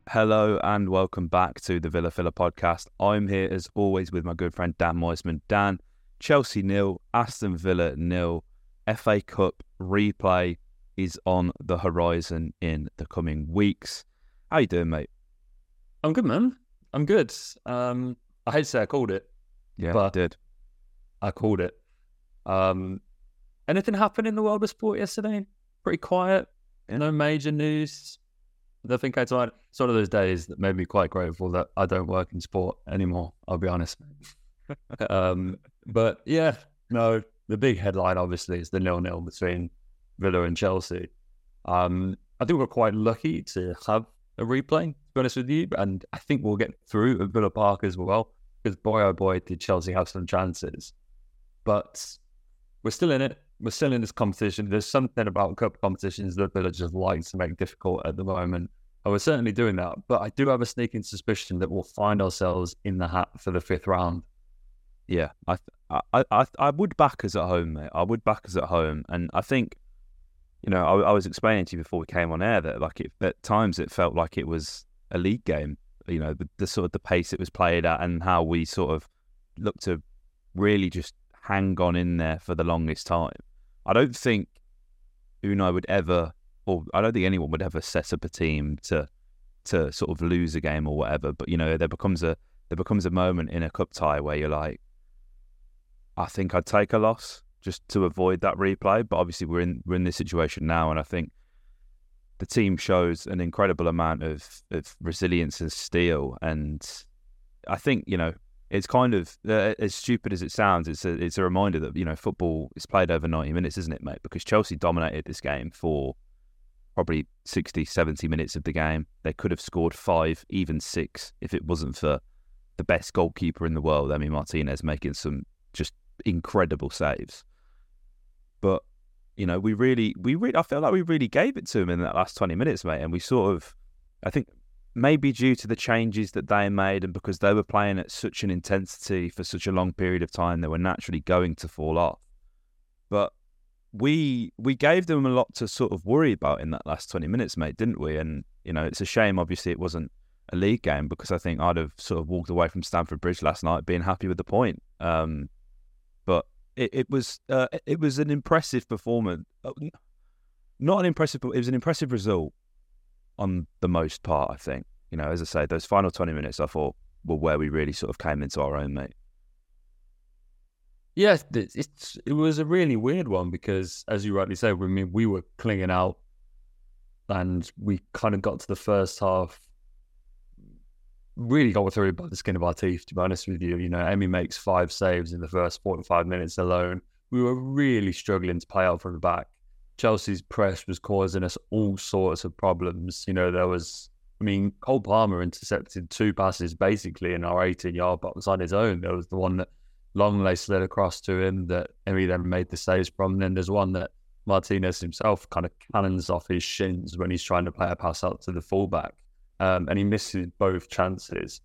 Hello and welcome back to the Villa Filler podcast. I'm here as always with my good friend Dan Moisman. Dan, Chelsea 0, Aston Villa 0. FA Cup replay is on the horizon in the coming weeks. How you doing, mate? I'm good, man. I'm good. I hate to say I called it, Yeah, but did. I called it. Anything happen in the world of sport yesterday? Pretty quiet. Yeah. No major news. I think it's one of those days that made me quite grateful that I don't work in sport anymore. I'll be honest. But yeah, no. The big headline obviously is the 0-0 between Villa and Chelsea. I think we're quite lucky to have a replay, to be honest with you, and I think we'll get through at Villa Park as well, because boy oh boy did Chelsea have some chances. But we're still in it. We're still in this competition. There's something about cup competitions that Villa just like to make difficult at the moment. And we're certainly doing that. But I do have a sneaking suspicion that we'll find ourselves in the hat for the fifth round. Yeah, I would back us at home, mate. I would back us at home, and I think, I was explaining to you before we came on air that at times it felt like it was a league game. The sort of the pace it was played at, and how we sort of looked to really just hang on in there for the longest time. I don't think Unai would ever, or I don't think anyone would ever set up a team to sort of lose a game or whatever. But there becomes a moment in a cup tie where you're like, I think I'd take a loss just to avoid that replay. But obviously we're in this situation now, and I think the team shows an incredible amount of resilience and steel. And I think it's kind of as stupid as it sounds. It's a reminder that football is played over 90 minutes, isn't it, mate? Because Chelsea dominated this game for probably 60, 70 minutes of the game. They could have scored 5, even 6, if it wasn't for the best goalkeeper in the world, Emi Martinez, making some just incredible saves. But I feel like we really gave it to him in that last 20 minutes, mate. And we sort of, I think, maybe due to the changes that they made, and because they were playing at such an intensity for such a long period of time, they were naturally going to fall off. But we gave them a lot to sort of worry about in that last 20 minutes, mate, didn't we? And, it's a shame, obviously, it wasn't a league game, because I think I'd have sort of walked away from Stamford Bridge last night being happy with the point. But it was an impressive performance. Not an impressive, but it was an impressive result on the most part, I think. As I say, those final 20 minutes I thought were where we really sort of came into our own, mate. Yeah, it was a really weird one, because, as you rightly say, we were clinging out, and we kind of got to the first half, really got through by the skin of our teeth, to be honest with you. Emi makes 5 saves in the first 45 minutes alone. We were really struggling to play out from the back. Chelsea's press was causing us all sorts of problems. There was, Cole Palmer intercepted 2 passes basically in our 18-yard box on his own. There was the one that Longley slid across to him that Emi then made the saves from. And then there's one that Martinez himself kind of cannons off his shins when he's trying to play a pass out to the fullback. And he misses both chances.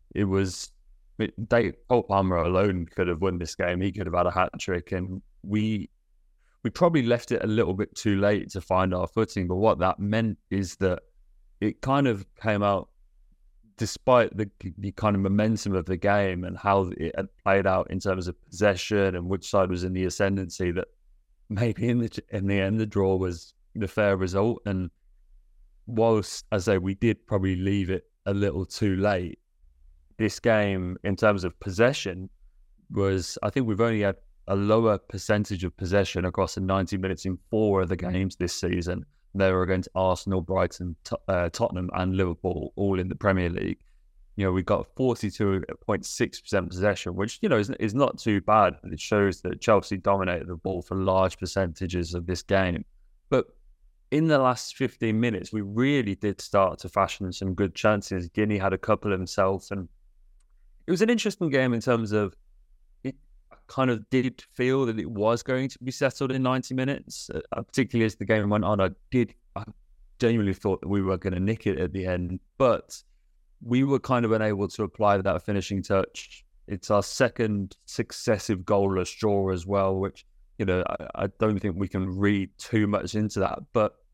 Cole Palmer alone could have won this game. He could have had a hat-trick, and we probably left it a little bit too late to find our footing. But what that meant is that it kind of came out, despite the kind of momentum of the game and how it had played out in terms of possession and which side was in the ascendancy, that maybe in the end the draw was the fair result. And whilst, as I say, we did probably leave it a little too late, this game, in terms of possession, was, I think we've only had a lower percentage of possession across the 90 minutes in 4 of the games this season. They were against Arsenal, Brighton, Tottenham and Liverpool, all in the Premier League. We got 42.6% possession, which, is not too bad. It shows that Chelsea dominated the ball for large percentages of this game. But in the last 15 minutes, we really did start to fashion some good chances. Guinea had a couple himself, and it was an interesting game in terms of, it kind of did feel that it was going to be settled in 90 minutes, particularly as the game went on. I genuinely thought that we were going to nick it at the end, but we were kind of unable to apply that finishing touch. It's our second successive goalless draw as well, which, I don't think we can read too much into that. But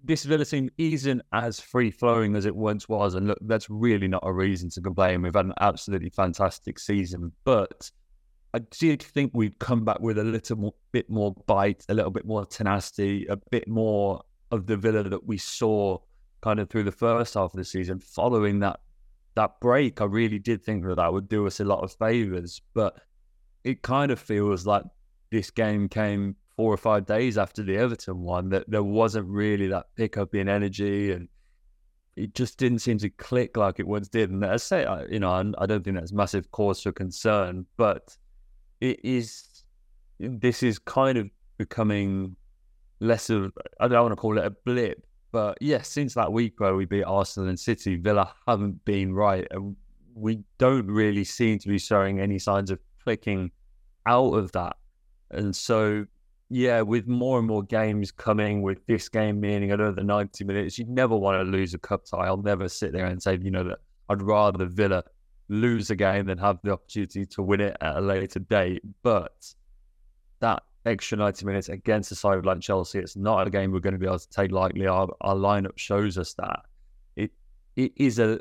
this Villa team isn't as free-flowing as it once was. And look, that's really not a reason to complain. We've had an absolutely fantastic season. But I did think we'd come back with a bit more bite, a little bit more tenacity, a bit more of the Villa that we saw kind of through the first half of the season. Following that break, I really did think that would do us a lot of favours. But it kind of feels like this game came 4 or 5 days after the Everton one, that there wasn't really that pickup in energy, and it just didn't seem to click like it once did. And I say, I don't think that's massive cause for concern, but this is kind of becoming less of, I don't want to call it a blip, but yes, since that week where we beat Arsenal and City, Villa haven't been right, and we don't really seem to be showing any signs of clicking out of that. And so, yeah, with more and more games coming, with this game meaning another 90 minutes, you never want to lose a cup tie. I'll never sit there and say, that I'd rather Villa lose a game than have the opportunity to win it at a later date. But that extra 90 minutes against a side like Chelsea, it's not a game we're going to be able to take lightly. Our lineup shows us that. It is an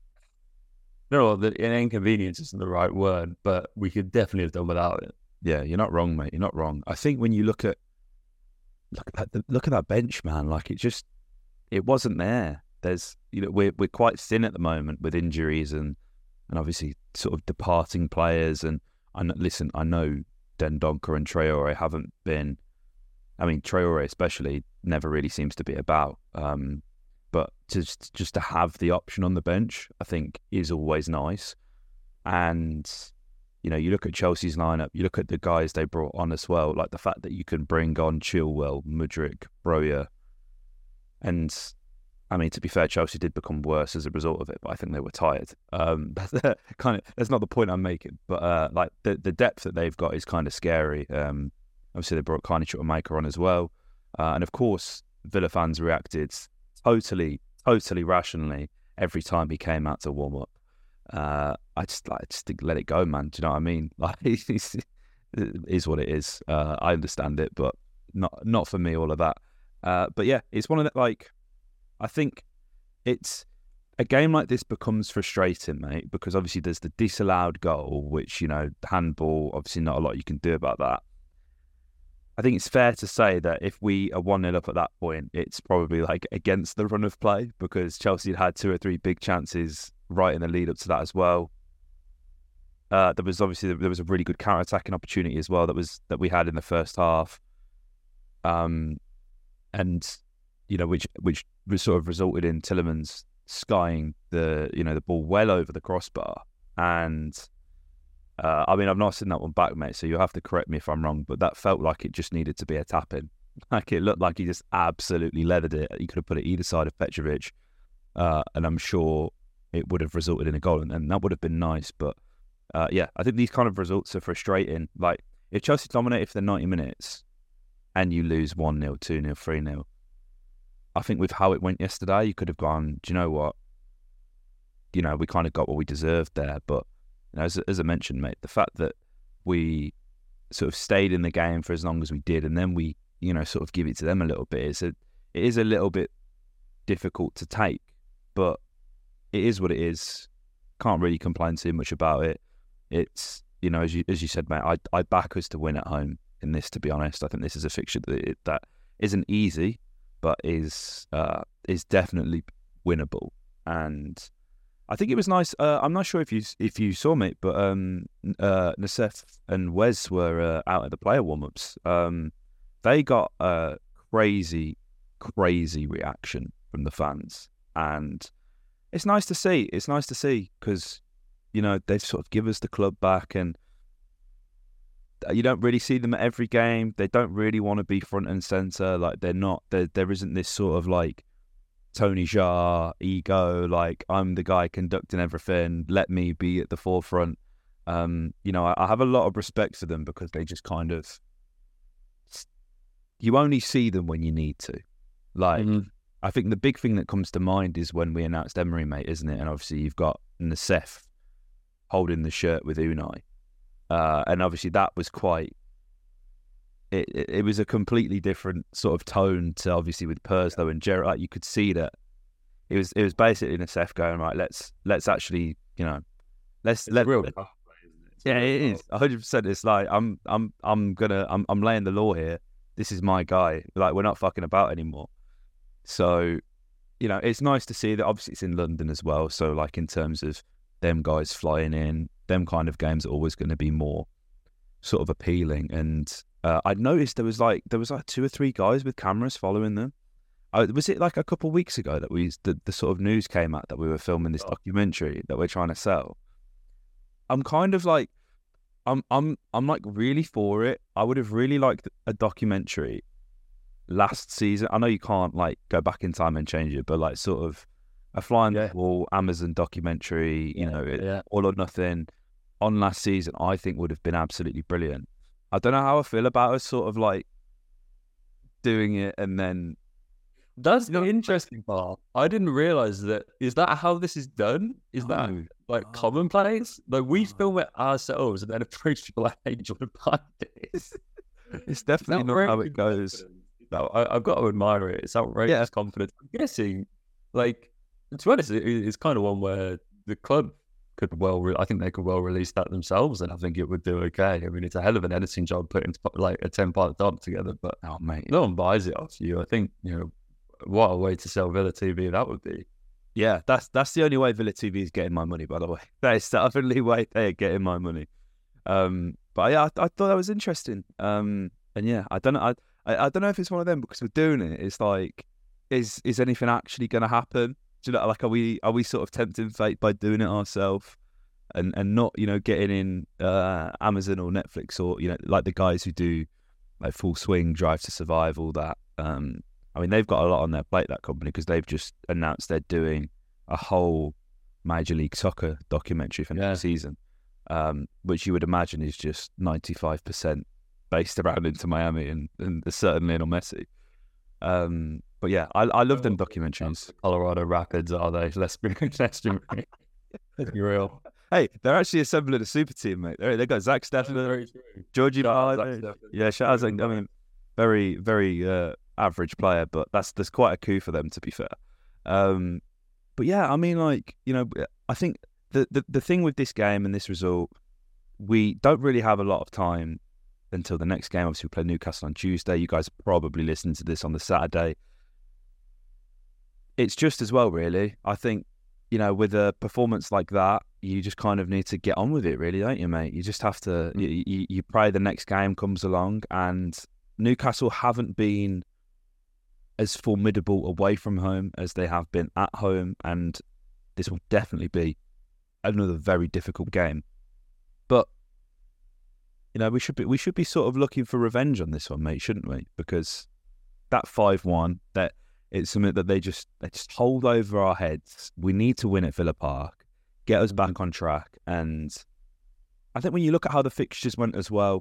inconvenience isn't the right word, but we could definitely have done without it. Yeah, you're not wrong, mate. You're not wrong. I think when you look at that bench, man, like it wasn't there. There's, we're quite thin at the moment with injuries and obviously sort of departing players. And I know Dendoncker and Traore haven't been. I mean, Traore especially never really seems to be about. But just to have the option on the bench, I think is always nice. And you look at Chelsea's lineup, you look at the guys they brought on as well, like the fact that you can bring on Chilwell, Mudryk, Broja. And I mean, to be fair, Chelsea did become worse as a result of it, but I think they were tired. That's not the point I'm making. But like the depth that they've got is kind of scary. Obviously, they brought Carney Chukwuemeka on as well. And of course, Villa fans reacted totally rationally every time he came out to warm up. I just think let it go, man. Do you know what I mean? Like, it is what it is. I understand it, but not for me, all of that. But yeah, it's one of the, like, I think it's a game like this becomes frustrating, mate, because obviously there's the disallowed goal, which, handball, obviously not a lot you can do about that. I think it's fair to say that if we are 1-0 up at that point, it's probably like against the run of play, because Chelsea had 2 or 3 big chances right in the lead up to that as well. There was a really good counter-attacking opportunity as well that we had in the first half, and which was sort of resulted in Tielemans skying the ball well over the crossbar. And I mean, I've not seen that one back, mate, so you'll have to correct me if I'm wrong, but that felt like it just needed to be a tap-in. Like, it looked like he just absolutely leathered it. He could have put it either side of Petrovic, and I'm sure it would have resulted in a goal, and that would have been nice. But yeah, I think these kind of results are frustrating. Like, if Chelsea dominated for the 90 minutes and you lose 1-0, 2-0, 3-0, I think with how it went yesterday, you could have gone, do you know what? We kind of got what we deserved there. But as I mentioned, mate, the fact that we sort of stayed in the game for as long as we did, and then we, sort of give it to them a little bit, it is a little bit difficult to take, but it is what it is. Can't really complain too much about it. It's, as you said, mate, I back us to win at home in this, to be honest. I think this is a fixture that isn't easy, but is definitely winnable. And I think it was nice. I'm not sure if you saw, mate, but Nassef and Wes were out at the player warm-ups. They got a crazy reaction from the fans, and it's nice to see. It's nice to see because they've sort of give us the club back, and you don't really see them at every game. They don't really want to be front and center. Like, they're not. There isn't this sort of like Tony Jaa ego, like, I'm the guy conducting everything, let me be at the forefront. I have a lot of respect for them because they just kind of, you only see them when you need to. Like, I think the big thing that comes to mind is when we announced Emery, mate, isn't it? And obviously you've got Nassef holding the shirt with Unai. And obviously that was quite it was a completely different sort of tone to obviously with Purslow and Gerrard. Like, you could see that it was basically Nassef going, right, let's actually, you know, It's a real tough play, isn't it? It's a yeah, real it is tough. 100%. It's like I'm laying the law here. This is my guy. Like, we're not fucking about anymore. So, you know, it's nice to see that. Obviously, it's in London as well. So, like, in terms of them guys flying in, them kind of games are always going to be more sort of appealing. And I noticed there was like 2 or 3 guys with cameras following them. Was it like a couple of weeks ago that the sort of news came out that we were filming this documentary that we're trying to sell? I'm kind of like, I'm like really for it. I would have really liked a documentary last season. I know you can't like go back in time and change it, but like sort of a fly on the wall Amazon documentary, you know, all or nothing on last season, I think would have been absolutely brilliant. I don't know how I feel about us sort of like doing it and then That's the interesting part. I didn't realize that. Is that how this is done? Is that like commonplace? Like, we film it ourselves and then approach people like, hey, do you want to buy this? It's definitely not how it goes. No, I've got to admire it. It's outrageous confidence. I'm guessing, like, to be honest, it's kind of one where the club could I think they could well release that themselves, and I think it would do okay. I mean, it's a hell of an editing job putting like a 10-part doc together, but mate, no one buys it off you. I think, you know, what a way to sell Villa TV that would be. Yeah, that's the only way Villa TV is getting my money, by the way. That is the only way they are getting my money. But yeah, I thought that was interesting. And yeah, I don't know. I don't know if it's one of them because we're doing it. It's like, is anything actually going to happen? Do you know, like, are we sort of tempting fate by doing it ourselves and not, you know, getting in Amazon or Netflix or, you know, like the guys who do like Full Swing, Drive to Survive, all that. I mean, they've got a lot on their plate, that company, because they've just announced they're doing a whole Major League Soccer documentary for next season, which you would imagine is just 95% based around Inter Miami and certainly Lionel Messi. But yeah, I love them documentaries. Colorado Rapids, are they? Let's be real. Hey, they're actually assembling a super team, mate. They got Zach Steffen, Georgie Barlow. Yeah, shout out. I mean, very, very average player, but that's quite a coup for them, to be fair. But yeah, I mean, like, you know, I think the thing with this game and this result, we don't really have a lot of time until the next game. Obviously, we play Newcastle on Tuesday. You guys are probably listening to this on the Saturday. It's just as well, really. I think, you know, with a performance like that, you just kind of need to get on with it, really, don't you, mate? You just have to, you pray the next game comes along, and Newcastle haven't been as formidable away from home as they have been at home, and this will definitely be another very difficult game. But, you know, we should be sort of looking for revenge on this one, mate, shouldn't we? Because that 5-1, that it's something that they just hold over our heads. We need to win at Villa Park, get us back on track. And I think when you look at how the fixtures went as well,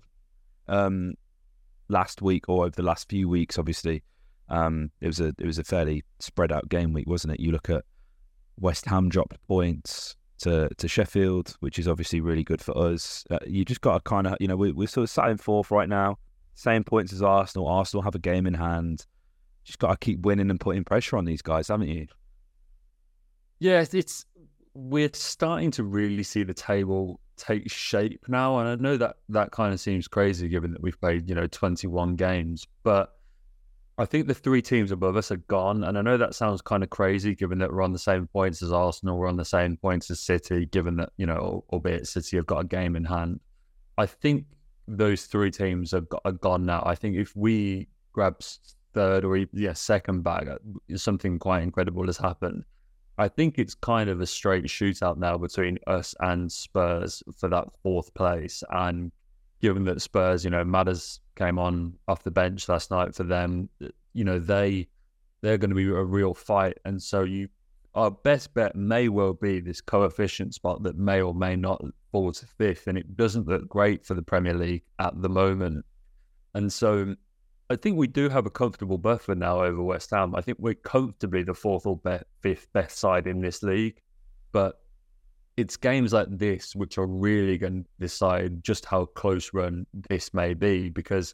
last week or over the last few weeks, obviously, it was a fairly spread out game week, wasn't it? You look at West Ham dropped points to Sheffield, which is obviously really good for us. You just got to kind of, you know, we're sort of sat in fourth right now, same points as Arsenal. Arsenal have a game in hand. Just got to keep winning and putting pressure on these guys, haven't you? Yeah, we're starting to really see the table take shape now, and I know that kind of seems crazy given that we've played, you know, 21 games, but I think the 3 teams above us are gone, and I know that sounds kind of crazy given that we're on the same points as Arsenal, we're on the same points as City, given that, you know, albeit City have got a game in hand. I think those 3 teams are gone now. I think if we grab third or second back, something quite incredible has happened. I think it's kind of a straight shootout now between us and Spurs for that 4th place. And given that Spurs, you know, Madders came on off the bench last night for them, you know, they're going to be a real fight. And so our best bet may well be this coefficient spot that may or may not fall to 5th. And it doesn't look great for the Premier League at the moment. And so I think we do have a comfortable buffer now over West Ham. I think we're comfortably the 4th or 5th best side in this league. But it's games like this which are really going to decide just how close run this may be, because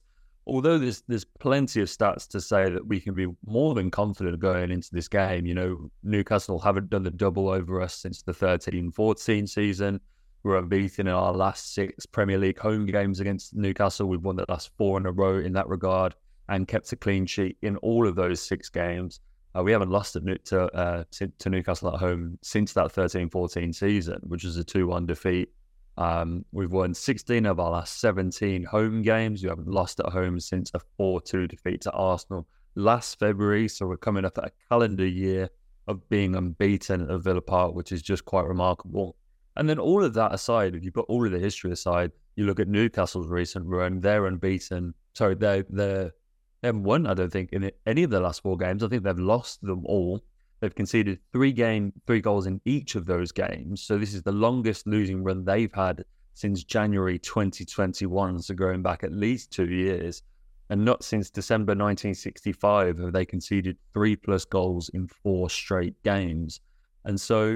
although there's plenty of stats to say that we can be more than confident going into this game. You know, Newcastle haven't done the double over us since the 13-14 season. We're unbeaten in our last 6 Premier League home games against Newcastle. We've won the last 4 in a row in that regard and kept a clean sheet in all of those 6 games. We haven't lost to Newcastle at home since that 13-14 season, which was a 2-1 defeat. We've won 16 of our last 17 home games. We haven't lost at home since a 4-2 defeat to Arsenal last February. So we're coming up at a calendar year of being unbeaten at Villa Park, which is just quite remarkable. And then all of that aside, if you put all of the history aside, you look at Newcastle's recent run, they're unbeaten. Sorry, they haven't won, I don't think, in any of the last 4 games. I think they've lost them all. They've conceded 3 goals in each of those games. So this is the longest losing run they've had since January 2021, so going back at least 2 years. And not since December 1965 have they conceded 3+ goals in 4 straight games. And so,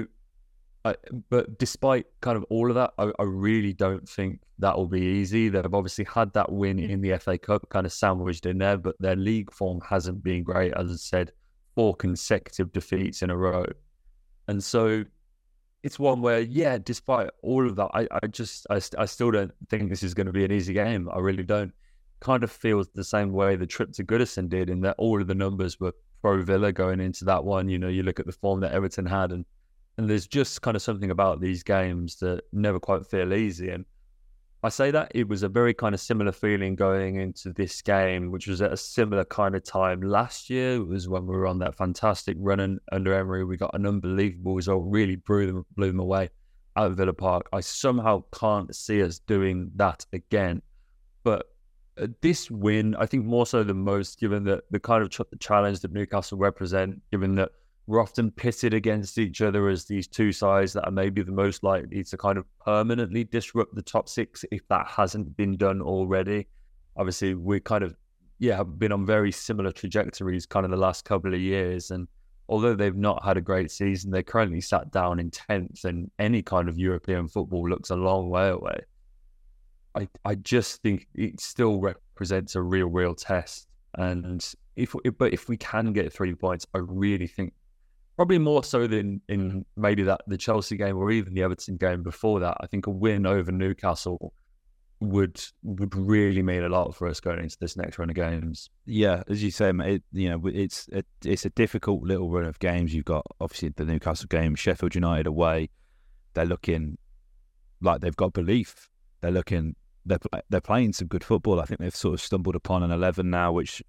but despite kind of all of that, I really don't think that will be easy. They've obviously had that win in the FA Cup kind of sandwiched in there, but their league form hasn't been great, as I said. 4 consecutive defeats in a row. And so it's one where, yeah, despite all of that, I still don't think this is going to be an easy game. I really don't. Kind of feels the same way the trip to Goodison did, in that all of the numbers were pro Villa going into that one. You know, you look at the form that Everton had, and there's just kind of something about these games that never quite feel easy. And I say that it was a very kind of similar feeling going into this game, which was at a similar kind of time last year. It was when we were on that fantastic run under Emery. We got an unbelievable result, really blew them away at Villa Park. I somehow can't see us doing that again. But this win, I think more so than most, given the kind of challenge that Newcastle represent, given that we're often pitted against each other as these 2 sides that are maybe the most likely to kind of permanently disrupt the top 6 if that hasn't been done already. Obviously, we kind of, have been on very similar trajectories kind of the last couple of years. And although they've not had a great season, they're currently sat down in 10th, and any kind of European football looks a long way away. I just think it still represents a real test. And if we can get 3 points, I really think, probably more so than in maybe the Chelsea game or even the Everton game before that, I think a win over Newcastle would really mean a lot for us going into this next run of games. Yeah, as you say, mate, it's a difficult little run of games. You've got obviously the Newcastle game, Sheffield United away. They're looking like they've got belief. They're playing some good football. I think they've sort of stumbled upon an 11 now, which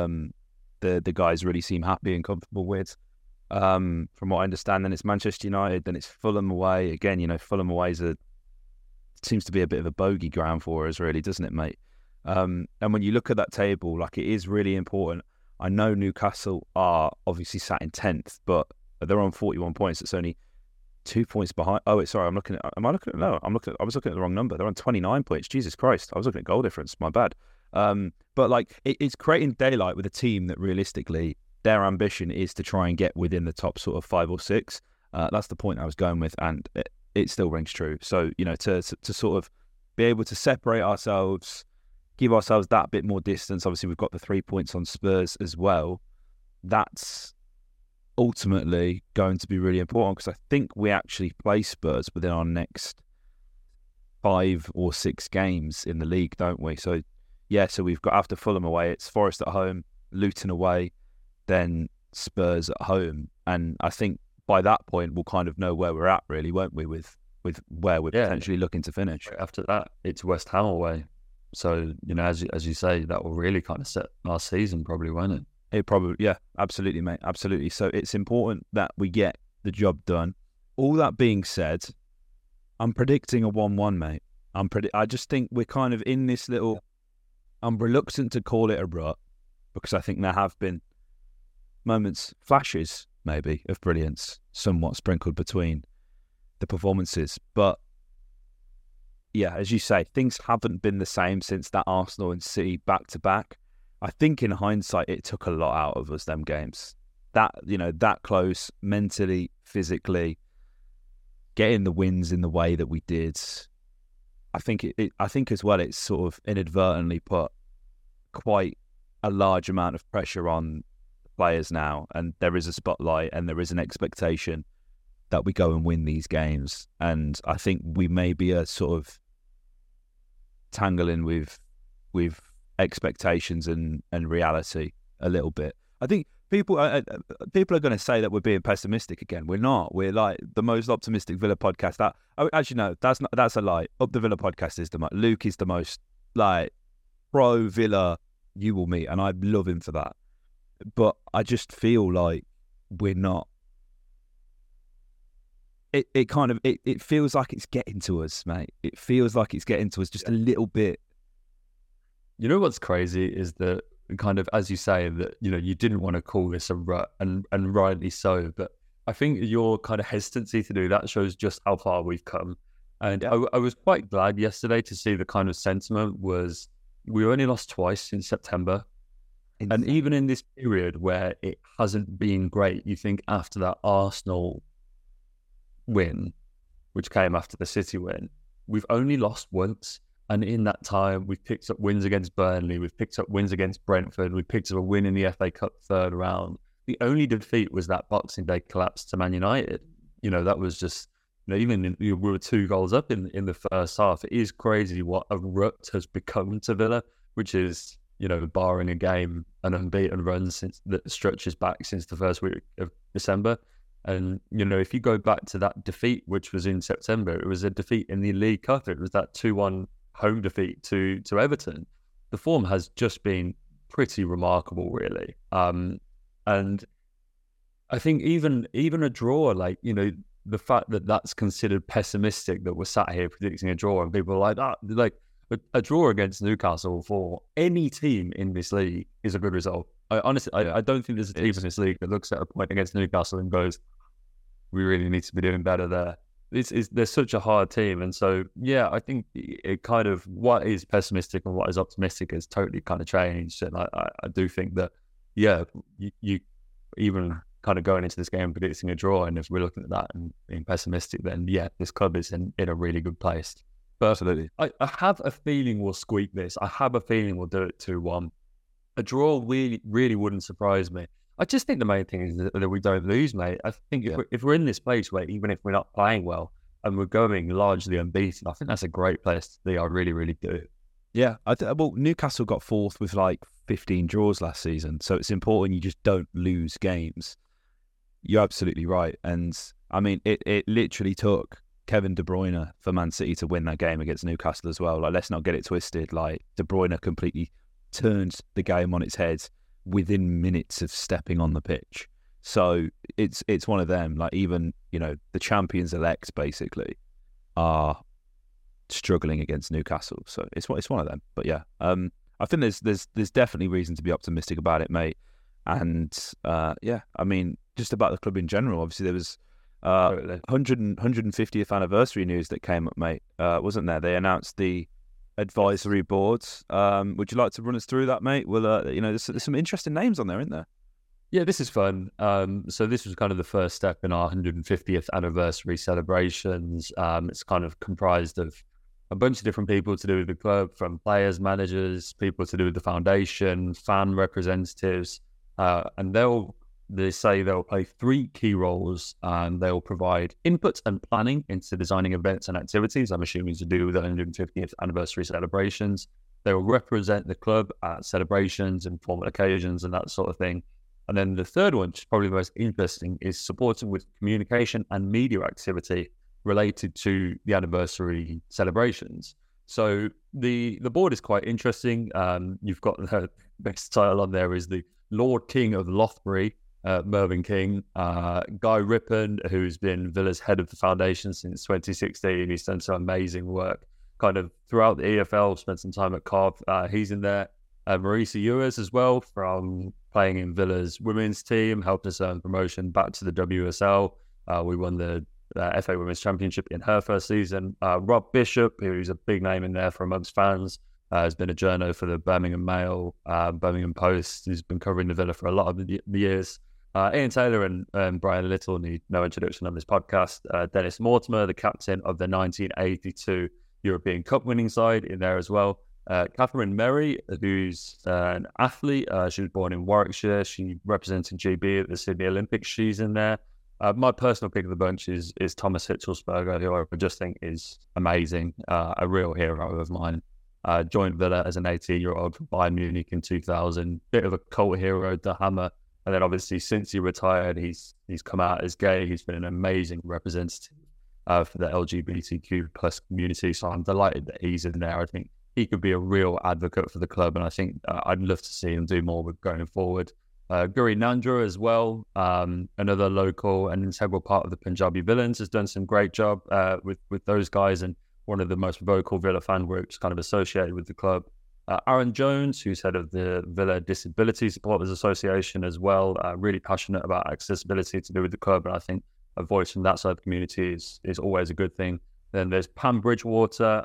the guys really seem happy and comfortable with. From what I understand, then it's Manchester United, then it's Fulham away. Again, Fulham away seems to be a bit of a bogey ground for us, really, doesn't it, mate? And when you look at that table, like, it is really important. I know Newcastle are obviously sat in 10th, but they're on 41 points. It's only 2 points behind. Oh, sorry, I was looking at the wrong number. They're on 29 points. Jesus Christ, I was looking at goal difference. My bad. But like, it's creating daylight with a team that realistically, their ambition is to try and get within the top sort of 5 or 6. That's the point I was going with, and it still rings true. So, to sort of be able to separate ourselves, give ourselves that bit more distance. Obviously, we've got the 3 points on Spurs as well. That's ultimately going to be really important, because I think we actually play Spurs within our next 5 or 6 games in the league, don't we? So, so we've got, after Fulham away, it's Forest at home, Luton away, then Spurs at home. And I think by that point, we'll kind of know where we're at, really, won't we, with where we're potentially looking to finish. After that, it's West Ham away. So, as you say, that will really kind of set our season, probably, won't it? It probably, yeah, absolutely, mate, absolutely. So it's important that we get the job done. All that being said, I'm predicting a 1-1, mate. I just think we're kind of in this little... I'm reluctant to call it a rut, because I think there have been moments, flashes maybe, of brilliance, somewhat sprinkled between the performances. But yeah, as you say, things haven't been the same since that Arsenal and City back-to-back. I think in hindsight, it took a lot out of us, them games. That close, mentally, physically, getting the wins in the way that we did. I think as well, it's sort of inadvertently put quite a large amount of pressure on players now, and there is a spotlight and there is an expectation that we go and win these games. And I think we may be a sort of tangling with expectations and reality a little bit. I think people are going to say that we're being pessimistic again. We're not. We're like the most optimistic Villa podcast. That actually no, that's a lie. Up the Villa podcast is Luke is the most like pro Villa you will meet, and I love him for that. But I just feel like we're not. It feels like it's getting to us, mate. It feels like it's getting to us just a little bit. You know what's crazy is that kind of, as you say, that, you know, you didn't want to call this a rut, and rightly so. But I think your kind of hesitancy to do that shows just how far we've come. And I was quite glad yesterday to see the kind of sentiment was we only lost twice in September. And even in this period where it hasn't been great, you think after that Arsenal win, which came after the City win, we've only lost once. And in that time, we've picked up wins against Burnley, we've picked up wins against Brentford, we picked up a win in the FA Cup third round. The only defeat was that Boxing Day collapse to Man United. You know, that was just, you know, even we were 2 goals up in the first half. It is crazy what a rut has become to Villa, which is, you know, barring a game, an unbeaten run since that stretches back since the first week of December. And, you know, if you go back to that defeat, which was in September, it was a defeat in the League Cup. It was that 2-1 home defeat to Everton. The form has just been pretty remarkable, really. And I think even a draw, like, you know, the fact that that's considered pessimistic, that we're sat here predicting a draw, and people are like, like a draw against Newcastle for any team in this league is a good result. I don't think there's a team in this league that looks at a point against Newcastle and goes, we really need to be doing better there. They're such a hard team. And so, yeah, I think it kind of, what is pessimistic and what is optimistic has totally kind of changed. And I do think that, yeah, you even kind of going into this game predicting a draw, and if we're looking at that and being pessimistic, then yeah, this club is in a really good place. But absolutely. I have a feeling we'll squeak this. I have a feeling we'll do it 2-1. A draw really wouldn't surprise me. I just think the main thing is that we don't lose, mate. I think if we're in this place where even if we're not playing well and we're going largely unbeaten, I think that's a great place to be. I really do. Yeah. Well, Newcastle got 4th with like 15 draws last season, so it's important you just don't lose games. You're absolutely right. And I mean, it literally took Kevin De Bruyne for Man City to win that game against Newcastle as well. Like, let's not get it twisted. Like, De Bruyne completely turned the game on its head within minutes of stepping on the pitch. So it's one of them. Like, even, you know, the champions elect basically are struggling against Newcastle. So it's one of them. But yeah, I think there's definitely reason to be optimistic about it, mate. And yeah, I mean, just about the club in general. Obviously, there was 150th anniversary news that came up, mate. Wasn't there? They announced the advisory boards. Would you like to run us through that, mate? Well, you know, there's some interesting names on there, isn't there? Yeah, this is fun. So this was kind of the first step in our 150th anniversary celebrations. It's kind of comprised of a bunch of different people to do with the club, from players, managers, people to do with the foundation, fan representatives, and they say they'll play 3 key roles, and they'll provide input and planning into designing events and activities, I'm assuming to do with the 150th anniversary celebrations. They will represent the club at celebrations and formal occasions and that sort of thing. And then the third one, which is probably the most interesting, is supporting with communication and media activity related to the anniversary celebrations. So the board is quite interesting. You've got the best title on there is the Lord King of Lothbury, Mervyn King, Guy Rippon, who's been Villa's head of the foundation since 2016. He's done some amazing work kind of throughout the EFL, spent some time at Cobb. He's in there. Marisa Ewers as well, from playing in Villa's women's team, helped us earn promotion back to the WSL. We won the FA Women's Championship in her first season. Rob Bishop, who's a big name in there for amongst fans, has been a journo for the Birmingham Mail, Birmingham Post. He's been covering the Villa for a lot of the years. Ian Taylor and Brian Little need no introduction on this podcast. Dennis Mortimer, the captain of the 1982 European Cup winning side, in there as well. Catherine Merry, who's an athlete. She was born in Warwickshire. She represented GB at the Sydney Olympics. She's in there. My personal pick of the bunch is Thomas Hitzelsberger, who I just think is amazing, a real hero of mine. Joined Villa as an 18-year-old from Bayern Munich in 2000. Bit of a cult hero, the Hammer. And then obviously since he retired, he's come out as gay. He's been an amazing representative for the LGBTQ plus community. So I'm delighted that he's in there. I think he could be a real advocate for the club, and I think I'd love to see him do more with going forward. Guri Nandra as well, another local and integral part of the Punjabi Villains, has done some great job with those guys, and one of the most vocal Villa fan groups kind of associated with the club. Aaron Jones, who's head of the Villa Disability Supporters Association as well, really passionate about accessibility to do with the club, and I think a voice from that side of the community is always a good thing. Then there's Pam Bridgewater,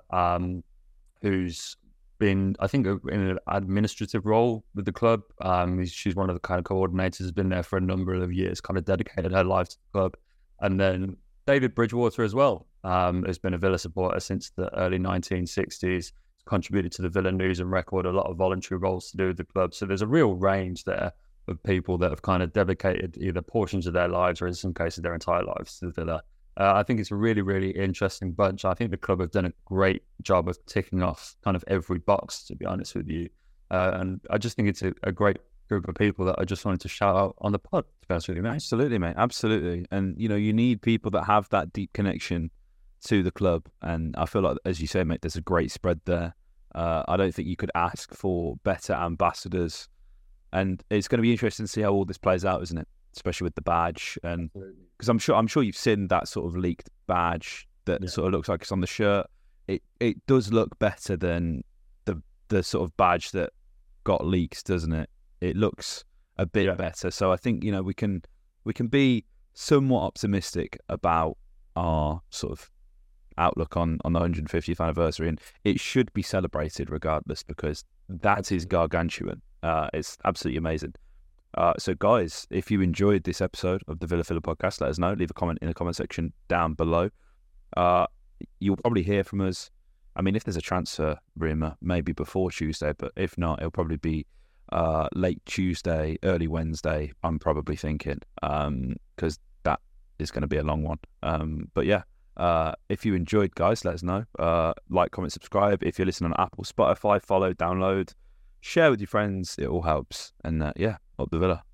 who's been, I think, in an administrative role with the club. She's one of the kind of coordinators, has been there for a number of years, kind of dedicated her life to the club. And then David Bridgewater as well, has been a Villa supporter since the early 1960s, contributed to the Villa News and Record, a lot of voluntary roles to do with the club. So there's a real range there of people that have kind of dedicated either portions of their lives or in some cases their entire lives to the Villa. I think it's a really, really interesting bunch. I think the club have done a great job of ticking off kind of every box, to be honest with you. And I just think it's a great group of people that I just wanted to shout out on the pod, to be honest with you, mate. Absolutely, mate. Absolutely. And, you know, you need people that have that deep connection to the club. And I feel like, as you say, mate, there's a great spread there. I don't think you could ask for better ambassadors. And it's going to be interesting to see how all this plays out, isn't it? Especially with the badge, and because I'm sure you've seen that sort of leaked badge that sort of looks like it's on the shirt. It does look better than the sort of badge that got leaked, doesn't it? It looks a bit better. So I think, you know, we can be somewhat optimistic about our sort of outlook on the 150th anniversary, and it should be celebrated regardless, because that is gargantuan. It's absolutely amazing. So guys, if you enjoyed this episode of the Villa Filler podcast, let us know. Leave a comment in the comment section down below. You'll probably hear from us. I mean, if there's a transfer rumour, maybe before Tuesday, but if not, it'll probably be late Tuesday, early Wednesday, I'm probably thinking, because that is going to be a long one. But yeah, if you enjoyed, guys, let us know. Like, comment, subscribe. If you're listening on Apple, Spotify, follow, download, share with your friends. It all helps. And yeah, up the Villa.